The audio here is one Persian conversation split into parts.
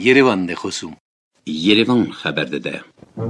Yerevan de خصوم Yerevan خبر داده.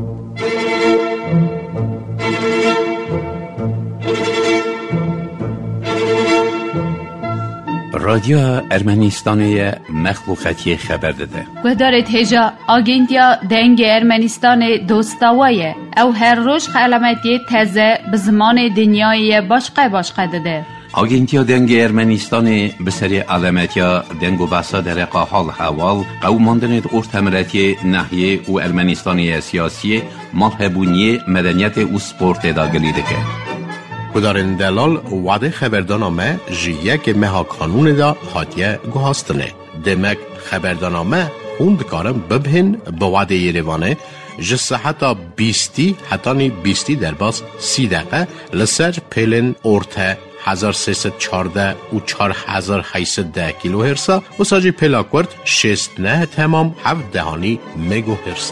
رادیو ارمنستان مخلوقاتی خبر داده. گذارت هجا آگنتیا دنگ ارمنستان دوستاویه او هر روز علامتی تازه به زمان دنیای باشقه داده. آگنتیا دنگ ارمنستان به سری علامتیا دنگ و بحثا در حال حوال قوماندن ارتمرتی ناحیه و ارمنستانی سیاسی مالهبونی مدنیت و سپورت داگلیده که کدارن دلال وعده خبردانامه جیه که مها قانون دا حاتیه گوهاستنه. دمک خبردانامه خوند کارم ببهن به وعده یریوانه جسه حتی 20 در باز 30 دقیقه لسر پیلن ارته 1314 و 4810 کیلو هرسا و ساجی پیلاکورد 69 تمام 7 دهانی مگو هرسا.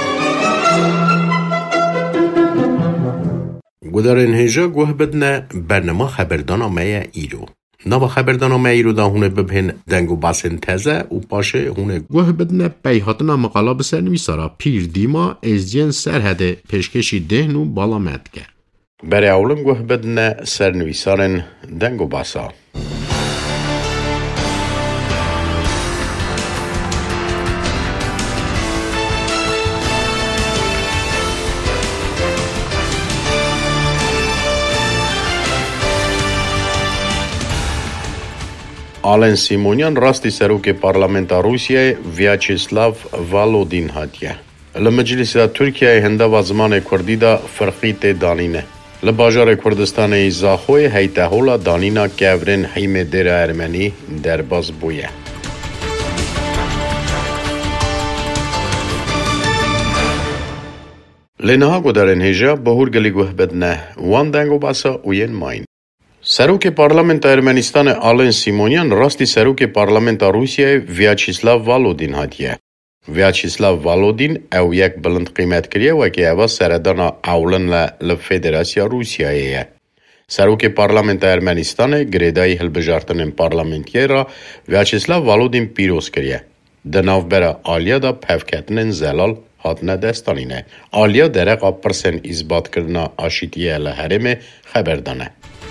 گذارن هجا گوه بدنه برنامه خبردانامه ایرو. نوا خبردانامه ایرو دا هونه ببهن دنگو باسن تزه و پاشه هونه گوه بدنه بیهاتنا مقالا بسر نویسارا پیر دیما ازدین سرهده پیشکشی دهنو بالا مدگه. برای اولم گوه بدنه سر نویسارن دنگو باسا. آلن سیمونیان راستی سروک پارلمنتا روسیه ویاچسلاو والودین هاتیه. لمجلس ترکیه هنده و زمان کردی دا فرقیت دانینه. لباجار کردستان زاخوی هیته هولا دانینا کورن حیم در ارمنی در باز بویه. لنها گدارن هجا بهور گلی گوه بدنه وان دنگو باسا اوین ماین. سروک پارلمنت ارمنستان آلن سیمونیان راستی سروک پارلمنت روسیه ویاچسلاو والودین هاتیه. ویاچسلاو والودین او یک بلند قیمت کریه و که اوا سردانا اولن لفدراسیا روسیایه. سروک پارلمنت ارمنستان گریدای هلبجارتن پارلمنتیه را ویاچسلاو والودین پیروز کریه. دناو برا آلیا دا پفکتن زلال هاتنه دستانینه. آلیا درق پرسن اثبات کردن آشیتیه لحرم خبردانه.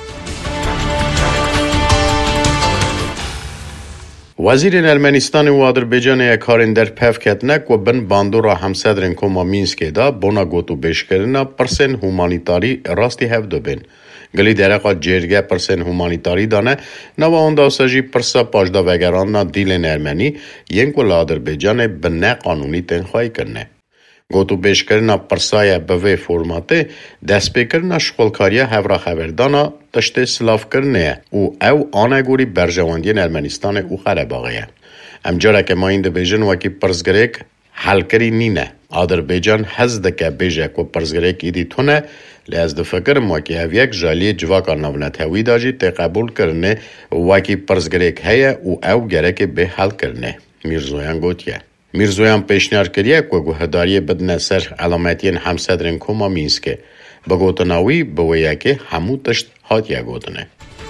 وزیر ارمنستان و آذربایجان یک کارن در پفکتنک و بن باندورا همسدرن کوما مینسک دا بونا گوتو بیش کردن پرسن هومانیتاری راستی هفدو بین. گلی درقا جرگه پرسن هومانیتاری دانه نوا اون داستاجی پرسا پاجدا وگران نا دیلن ارمنی ینک و آذربایجان بنه قانونی تنخواهی کرنه. گوتو بیش کردن پرسای به فرماته دست بکردن شغلکاریه هفرا خبردانا تشت سلاف کرنه او آنگوری برجواندین ارمنستان او خرباغیه. امجاره که ما این بیجن وکی پرزگریک حل کری نینه. آذربایجان حزده که بیجک و پرزگریک ایدی تونه لیاز دو فکرم وکی هفیک جالی جواکا نونت هوی داجی تی قبول کرنه وکی پرزگریک هیه او گرک به حل کرنه. میرزویان گوتیه. میرزویان پیشنهاد کریه که گوهداری بدن سر علامتین همسدرن کوما مینسکه بگوتناوی بویه که همو تشت هاتیه گوتنه.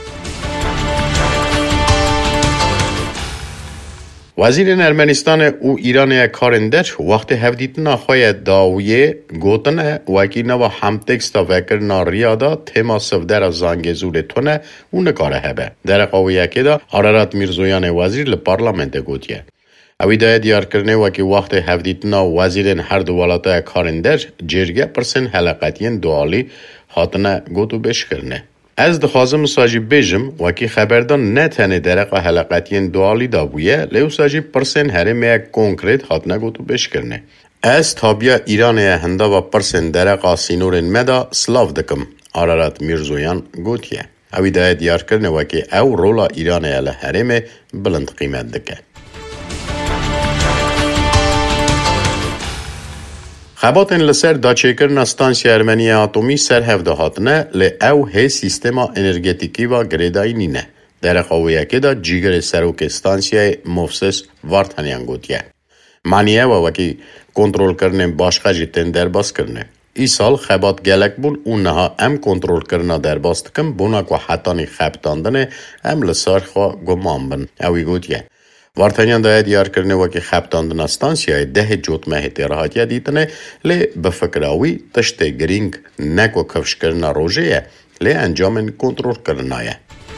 وزیر ارمنستان او ایران یک کارندر وقت هفدیتنا خواه داویه گوتنه وکی نوا هم تکستا وکر ناریادا تیما سفدر زانگزور تونه او نکاره هبه. در قویه که دا آرارات میرزویان وزیر لپارلمنت گوتیه. اوی دای دیار کرنه وکی وقت هفدیتنا وزیرن هر دو ولاتای کارندر جرگه پرسن حلقاتین دوالی هاتنه گوتو بش کرنه. از دخوازم ساجی بیجم وکی خبردان نه تنه درق حلقاتین دوالی دا بویه لیو ساجی پرسن هرم یک کنکریت هاتنه گوتو بش کرنه. از تابیا ایران هنده و پرسن درق سینورن مدا سلاف دکم آرارات میرزویان گوتیه. اوی دای دیار کرنه وکی او رولا ایران هرم بلند قیمت دکه. خباتن لسر داچه کرنا ستانسیا ارمنی اتمی سر هفده هاتنه لی او هی سیستما انرژتیکی و گریدای نینه. در قویه که دا جیگر سروک ستانسیا مفسس وارتانیان گوتیه. معنیه و وکی کنترول کرنه باشقه جیتن در باز کرنه. ای سال خبات گلک بون اونها ام کنترول کرنا در باز تکم بونا که حتانی خبتاندنه ام لسار خواه گمان بن. اوی گوتیه. Վարդանյան դա այդ յարկրնե վակի խապտանդնա ստանսիայի դեհ ջոտ մահետի ռահատյա դիտնե լե բֆկրաուի տշտե գրինգ նեկո քվշկրնա ռոժեյը լե անջամեն կոնտրոլ կրնայը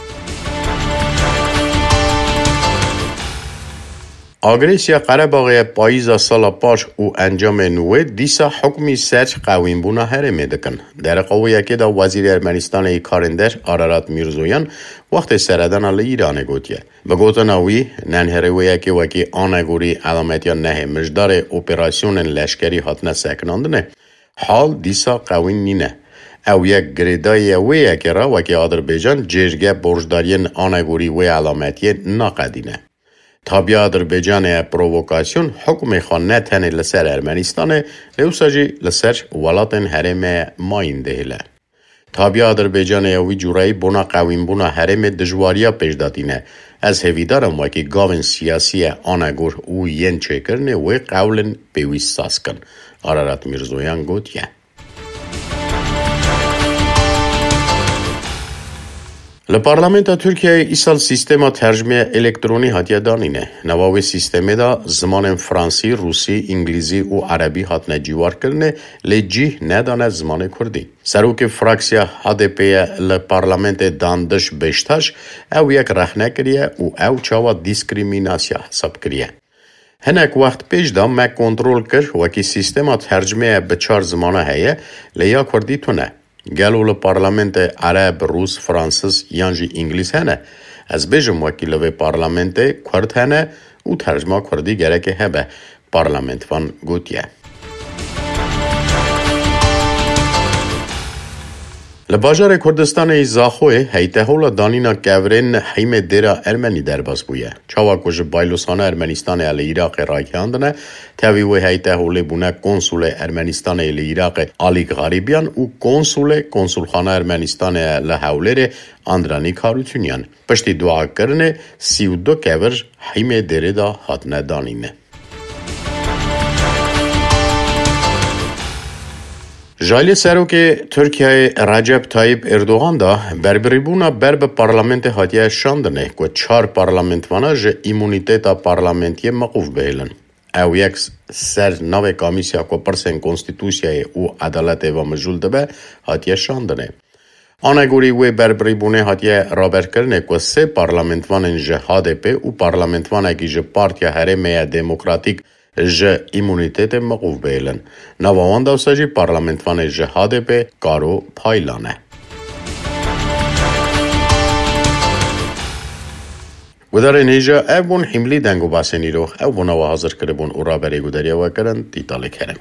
Ագրեսիա Ղարաբաղի պայիզա սալապար ու անջամենուե դիսա հոկմի սեր qawin buna heremedikın. Derqavuyaki da Vazir Ermenistan'ı Karender Ararat Mirzoyan vaqti seradan alı İran'a gotiye. Bagotanawi nanherevuyaki vaki anaguri alametya nehe müjdare operasyonun leşkeri hatna seknandine. Hal disa qawin nine. Ew yek girêdayê wê yekê ra wekî Azerbêcan cêrge borcdariyên anagorî wê elametiye naqedîne. Tabiya Azerbêcanê provokasyon hukmê xwe ne tenê li ser Ermenistanê lewsa jî li ser welatên herêmê mayîn dihêle. Tabiya Azerbêcanê wî cûrayî bona qewînbûna herêmê dijwariya pêşdatîne. Ez hêvîdarim wekî gavên siyasî anagor û yên çêkirinê wê qewlên pêwîst saz kin. Ararat Mirzoyan gotiye. Le Parlamenta Türkiye'ye isal sistema tercüme elektroni hatyadanine. Navavi sisteme da zmanen Fransi, Rusi, İngilizi u Arabi hatne civar kirne le cih nedane zmane Kurdi. Seruki fraksiya HDP'ye le Parlamente dandish beştaş ev yek rehne kiriye u ev çava diskriminasya hesap kiriye. Hinek waqt pêş da me kontrol kir wekî sistema tercümeye bi çar zmana heye le ya Kurdî tune. Gelo le parlamente Arab, Rus, Fransız yan jî İngiliz hene. Ez bêjim wekî li vê parlamentê Kurd hene û tercüma Kurdî gereke hebe. Parlament van gotiye. Li bajarê Kurdistanê Zaxoyê heytehola danîna kevirên heyme dêra Ermenî derbas bûye. Çawa ku ji baylosana Ermenistanê li Iraqê ragihandine, tevî wê heyteholê bûne konsulê Ermenistanê li Iraqê Alî Garîbyan û konsulê konsulxana Ermenistanê li Hewlêrê Andranik Harutyunyan. Piştî duakirinê 32 kevir heyme dêrê da hatine danîne. Jayli Serokê Türkiye'ye Recep Tayyip Erdoğan da berberîbûna ber bi parlamentê hatiye şandinê ku çar parlamentvana ji îmunîteta parlamentiyê meqûf bihêlin. Ew yek ser navê komîsya ku pirsên konstitûsyayê û edaletê ve mijûl dibe hatiye şandinê. Anegorî wê berberîbûnê hatiye raberkirinê ku sê parlamentvanên ji HDP û parlamentvanekî ji Partiya Herêmê Demokratîk ji îmunîtetê meqûf bihêlin. Nava wan dewsa jî parlamentvanê ji HDP Karo Paylan e. Gudarên hêja ev bûn hîmlî deng û basên îro ew bûna we hazir kiribûn û raberê guderiya we kirin dîtalê kerim.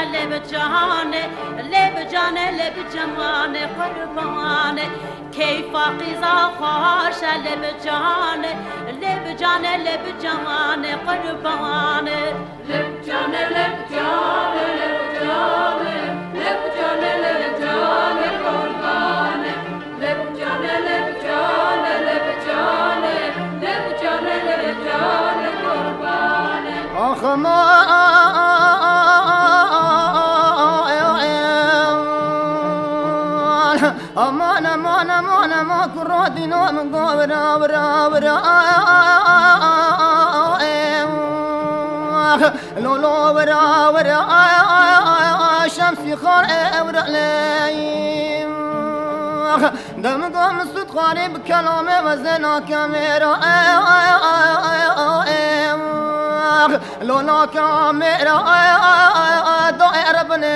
لب جهانه لب جانه لب جمانه قربانه کیف قیزا خوش لب جهانه لب جانه لب جمانه قربانه لب جانه لب جانه لب جانه لب جانه لب جانه قربانه لب جانه لب جانه لب جانه لب جانه لب جانه قربانه آخ ما امان امان امان امان کرادی نام گورا ورا ورا لولو ورا ورا شمسی خار ورا لیم دم گام سود خاری بکلام وزنا کمیرا لولا کمیرا دائر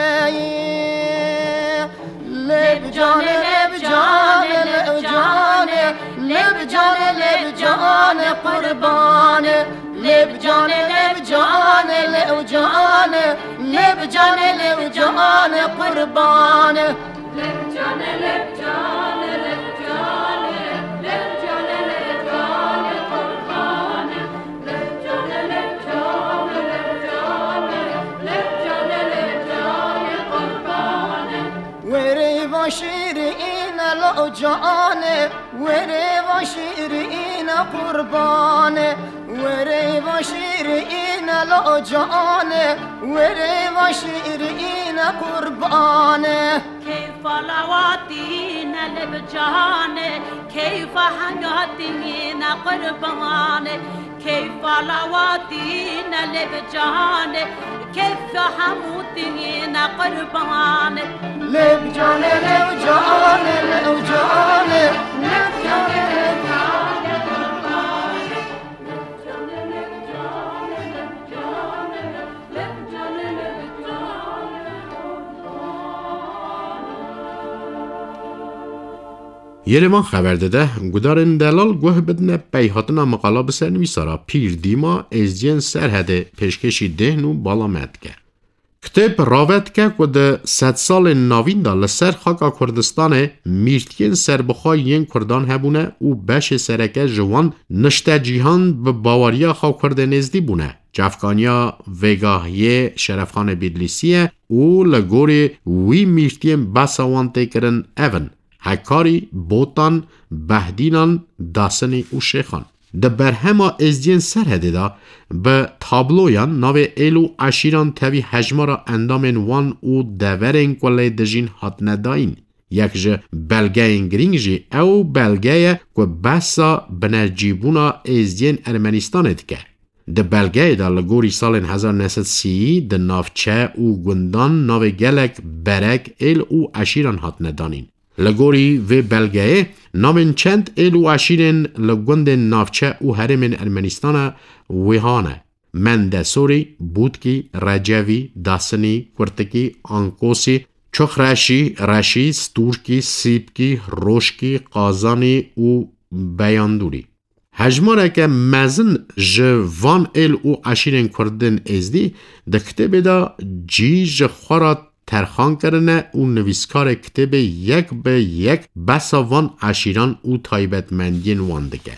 بنیم لب جانه لب جانه لب جانه لب جانه لب جانه قربانه لب جانه لب جانه لب جانه لب جانه لب جانه قربانه لب جانه لب جانه لب جانه لب جانه لب جانه قربانه لب جانه لب جانه لب جانه لب جانه لب جانه قربانه وری و شیرین لو جانه وری و شیرین قربانه وری و شیرین لو جانه وری و شیرین قربانه کیف لواتین لب جانه کیف حیاتین قربانه کیف لواتین لب جانه كيف حموتين قربان لب جاني لب جاني لب جاني لب جاني لب جاني قربان لب جاني لب جاني لب جاني لب جاني لب جاني Երևան խաբար դե գուդարեն դալալ գոհ բդնե պայհատնա մقالا բսերնվիսարա փիր դիմա էզջեն սերհդե փեշքեշի դեհն ու բալամետկե Քտեփ ռավետկե կոդ 7 սալեն նավինդա լսեր խակա Քուրդիստանը միրտքեն սերբխա յեն քուրդան հաբունե ու բաշե սերեկե ժվան նշտե ջիհան բավարիա խա քուրդենեզդի բունե Ճավկանյա վեգահյե շերաֆխանը բիդլիսիե ու լգորի վի միրտքեն բասավանտեկրն էվն Hakari, Botan, Bahdinan, Dasani u Shekhan. De berhema ezdiyen serhede da be tabloyan nave elu aşiran tevi hejmara endamen wan u deveren kole dejin hatnedain. Yek ji belgeyen giring ji ew belgeye ku besa benercibuna ezdiyen Ermenistanê dike. Di belgeyê da li gorî salên 1930 di navçe û gundan navê gelek berek êl û eşîran hatine danîn. Legori ve belgeye namên çend êl û eşîrên li gundên navçe û herêmên Ermenîstana wîhane. Mendesorî, Bûtkî, Recevî, Dasinî, Kurtikî, Ankosî, Çoxreşî, Reşî, Stûrkî, Sîpkî, Roşkî, Qazanî û Beyandûrî. Hejmareke mezin ji van êl û eşîrên Kurdên êzdî di kitêbê da cî ji xwara terxan kirine û nivîskarê kitêbê yek bi yek besa van eşîran û taybetmendiyên wan dike.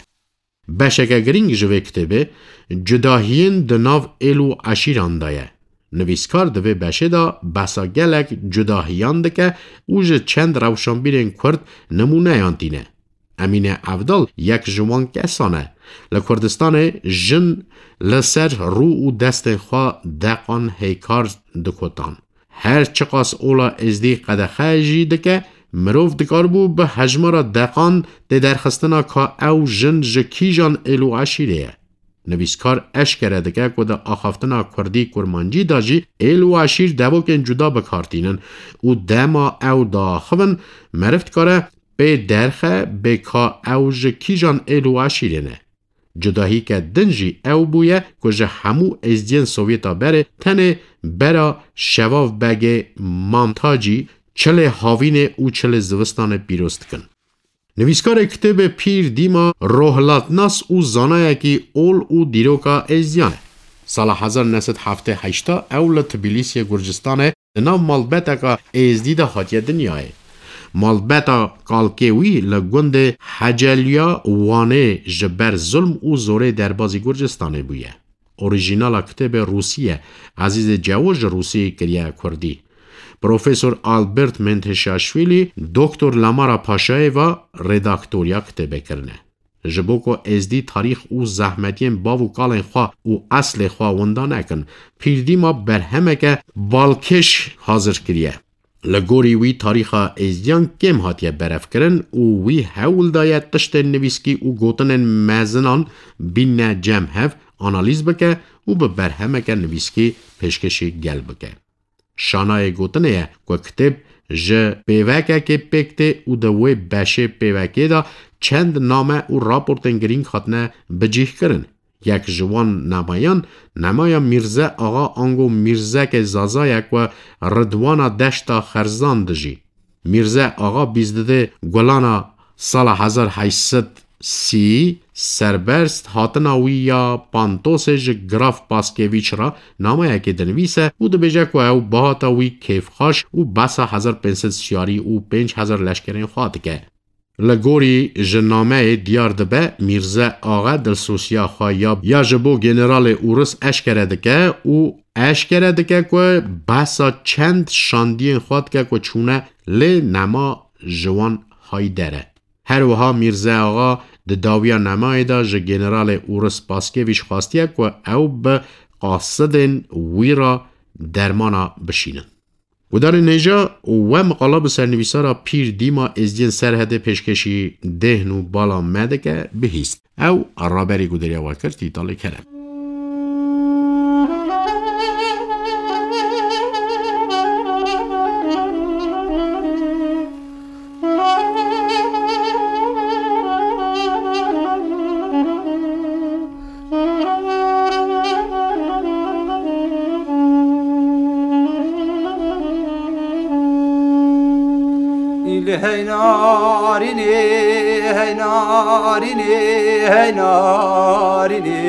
Beşeke girîng ji vê kitêbê cudahiyên di nav êl û eşîran da ye. Nivîskar di vê beşê da besa gelek cudahiyan dike û ji çend rewşanbîrên Kurd nimûneyan tîne. Emîne Evdal yek ji wan kesan e. Li Kurdistanê jin li ser rû û destên xwe deqan hêkar dikotan. Her çiqas ola ezdî qedexe jî dike, mirov dikarbû bi hejmara deqan tê derxistina ka ew jin ji kîjan êl û eşîrê ye. Nivîskar eşkere dike ku di axaftina Kurdî kurmancî da jî êl û eşîr devokên cuda bikartînin û dema ew daxivin meriv dikare bê derxe bê ka ew ji kîjan êl û eşîrê ne. Cudahîke din jî ew bûye ku ji hemû êzdiyên Sovyeta berê tenê bera şevav begê Mamtacî çilê havînê û çilê zivistanê pîroz dikin. Nivîskarê kitêbê pîr dîma rohlatnas û zanayekî ol û dîroka êzdiyan e. Sala 1978 ew li Tbilîsiyê Gurcistanê ناو مالبتا کا ازدی دا هاتیه دنیای. مالبتا کالکیوی لگوند حجلیا وانه جبر ظلم و زوره دربازی گرجستانه بویه. اوریژینال کتاب روسیه عزیز جواج روسی کریه کردی. پروفسور آلبرت منتشاشویلی دکتر لامارا پاشای و رداکتوریا کتاب کرنه. جبوکو ازدی تاریخ او زحمتین باو کالین خواه او اصل خواه وندا نکن پیردی ما برهمه که بالکش حاضر کریه. لگوری وی تاریخ ازدیان کم هاتیه برف کرن او وی حول دایت تشت نویسکی او گوتن مزنان بین جمع هف آنالیز بکه او به برهمه که نویسکی پیشکشی گل بکه. شانای گوتنه که کتب جه پیوکه که پکته او دوی بشه پیوکه دا چند نامه او راپورتن گرینگ خاتنه بجیح کرن. یک جوان نمایان میرزه آقا آنگو میرزه که زازایک و ردوانا دشتا خرزان دجی. میرزه آقا بیزده گلانا سال 1830 سربرست هاتناوی یا پانتوس گراف پاسکیویچ را نامه که دنویسه او دو بیجه که او باهاتاوی کیف خاش او بسا 1500 سیاری او 5000 لشکرین خواهد که. لگوری جنامه دیار دبه میرزه آقا دلسوسیا خواه یا جبو گنرال اورس اشکره دکه او اشکره دکه که بسا چند شاندین خواد که چونه لی نما جوان های داره. هر وها میرزه آقا داویا نمای دا جه گنرال اورس پاسکیویچ خواستیه که او به قاصدین ویرا درمانا بشینن. و در نیجا و مقاله به سرنویسارا پیر دیما ازدین سرحده پیشکشی دهنو بالا مده که بهیست او رابری گودریا واکر تیتاله کرم. هی نارینی هی نارینی هی نارینی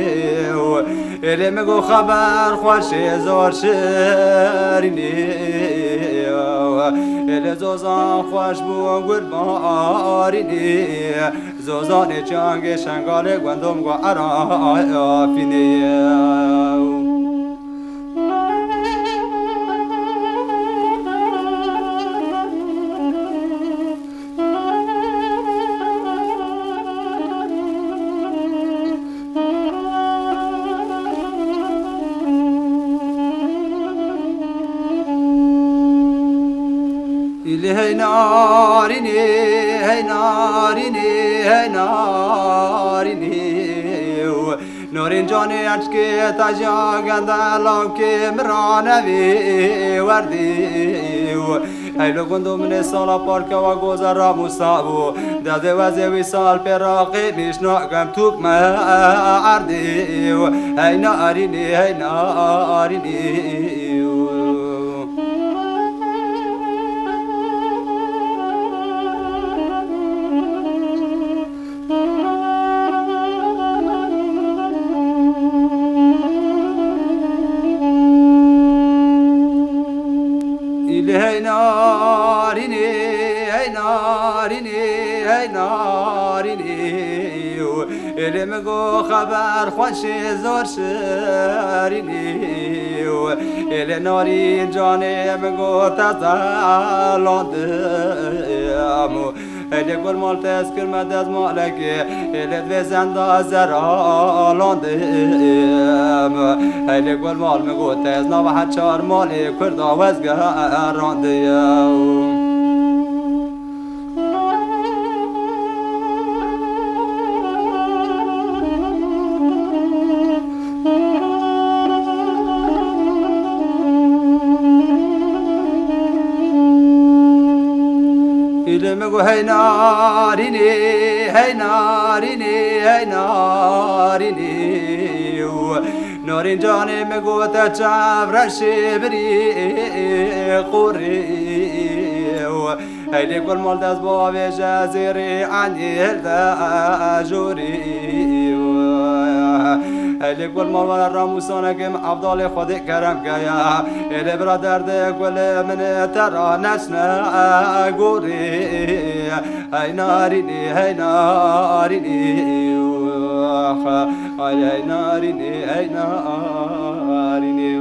الیم گو خبر خوش زار شرینی ال زوزان خوش بو گربارینی زوزان چانگ شنگال گندم گو عرافینی هی نارینی هی نارینی هی نارینی نورین جانی اچکی تاجا گندلام که مرانوی وردی هیلو گندو من سالا پارک و گوزر را مصابو داده وزوی سال پراقی میشناگم توک مردی هی نارینی هی نارینی هی نارینی هی نارینی هی نارینی الیم گو خبر خوش زار شرینی ال نارین جانم گو تزالاندم ال گل مال تذکر مد از مالک ال دو زنده زرالاندم ال گل مال مگو تز نو چار مال کردا وزگراندم مگو هی نارینی هی نارینی هی نارینی نارین جانی مگو تا چاورشی بری خوری هیلی کل مال دست باوی جزیری عنی هل دا جوری ایلی کل مال راموسانه که افضل خود کرم کیا ایلی برادر ده کل من ترا نسنا گوری های نارینی های نارینی های نارینی های نارینی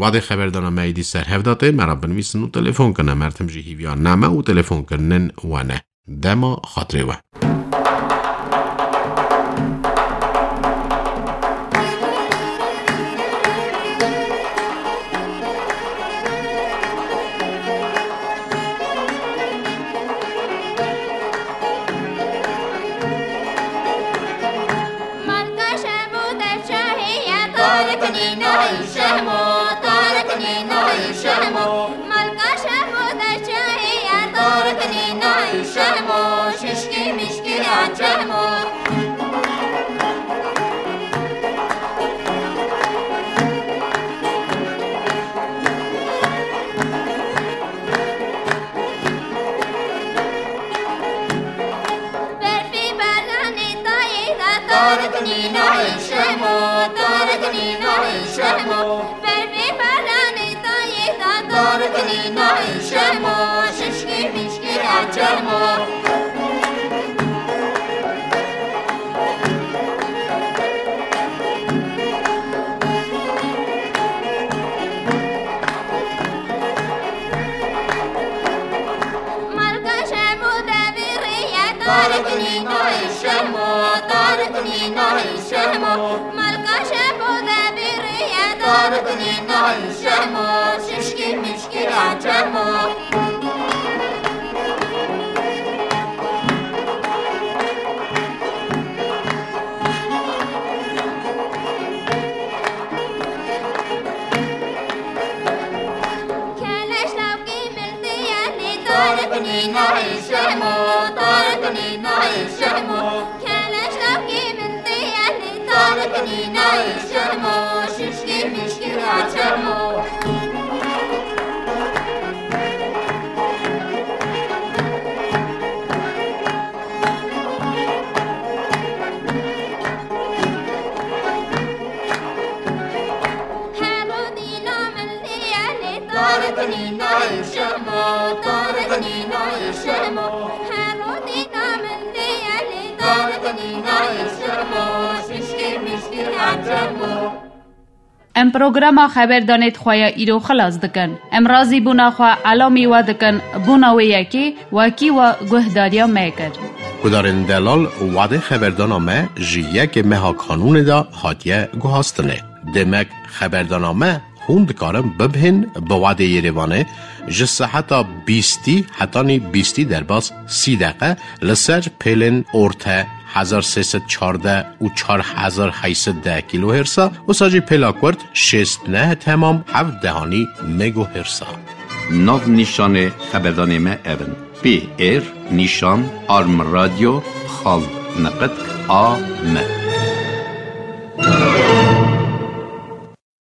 وعده خبردان مایدی سر هفداته مرا بنویسن و تلفن کنه مرتم جی هیویا نامه و تلفن کنن وانه دما خاطره و ام پروگرام خبر دانید خواه ایرو خلاص دکن. ام رازی بونا خواه علامی و دکن بونا و یکی وکی و گهداریا میکر. کدارن دلال وعده خبردانامه جیه که مها کانون دا حاتیه گوهاستنه. دمک خبردانامه هون دکارم ببهن با وعده یروانه جسه حتی 20 در باز 30 دقیقه لسر پیلن ارته 1314 و 4810 کیلو هرسا و ساجی پلاکورد 69 تمام 7 مگو هرسا. ناو نیشان خبردان ما اون پی ایر نیشان آرم رادیو خال نقد آ م